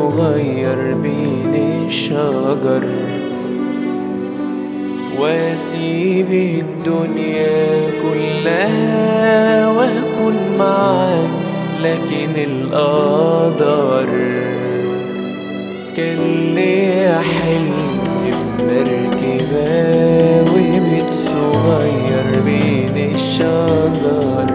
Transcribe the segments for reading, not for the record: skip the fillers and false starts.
صغير بين الشجر، واسيب الدنيا كلها واكون معاك، لكن القدر كان ليا حلم بمركبة وبيت صغير بين الشجر،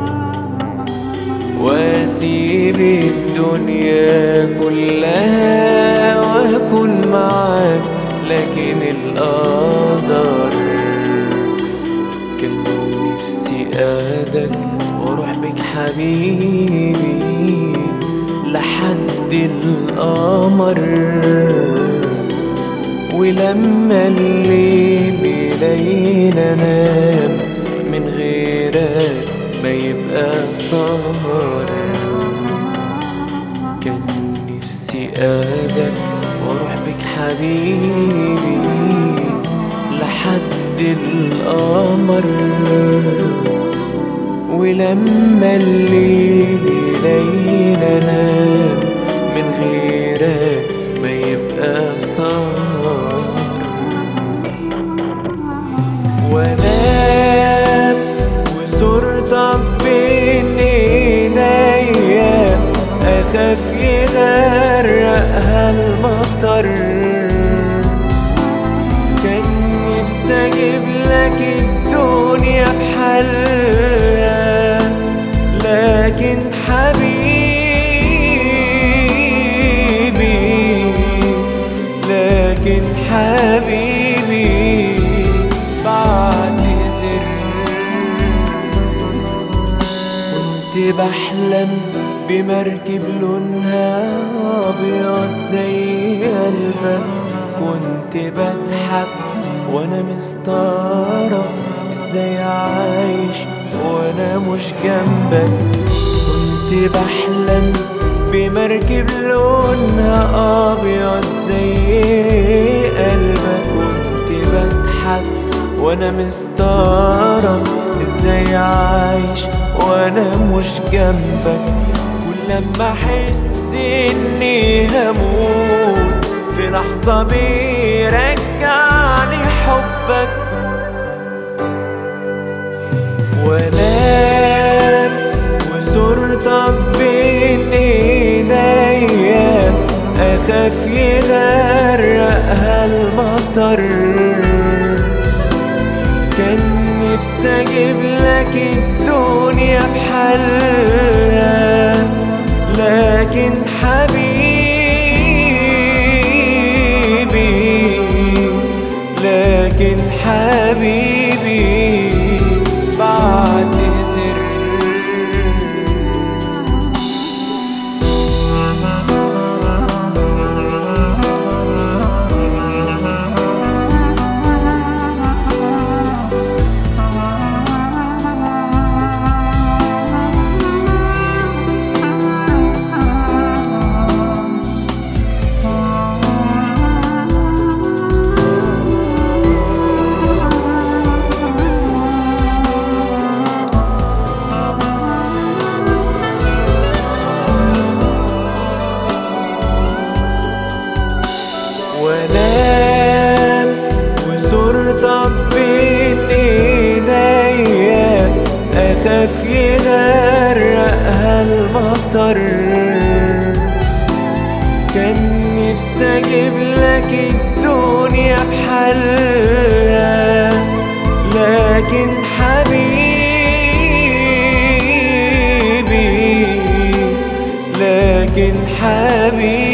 واسيب الدنيا كلها واكون معاك، لكن القدر كان نفسي اخدك واروح بك حبيبي لحد القمر، ولما الليل ليل انام من غيرك ما يبقى سهر. كان نفسي اخدك واروح بك حبيبي لحد القمر، ولما الليل ليل انام من غيرك ما يبقى سهر. وانام وصورتك بين ايديا، اخاف يغرقها المطر. كان نفسي اجيب لك الدنيا بحالها، لكن حبيبي بعتذر. كنت بحلم بمركب لونها أبيض زي قلبك، كنت بضحك وانا مستغرب ازاي عايش وانا مش جنبك. كنت بحلم بمركب لونها أبيض زي قلبك، كنت بضحك وانا مستغرب ازاي عايش وانا مش جنبك. كل لما احس اني هموت في لحظة بيرجعني حبك. وانام وصورتك بين ايديا، اخاف يغرقها المطر. كان نفسي اجيب لك الدنيا بحالها، لكن حبيبي بعتذر. وانام وصورتك بين ايديا، اخاف يغرقها المطر. كان نفسي اجيب لك الدنيا بحالها، لكن حبيبي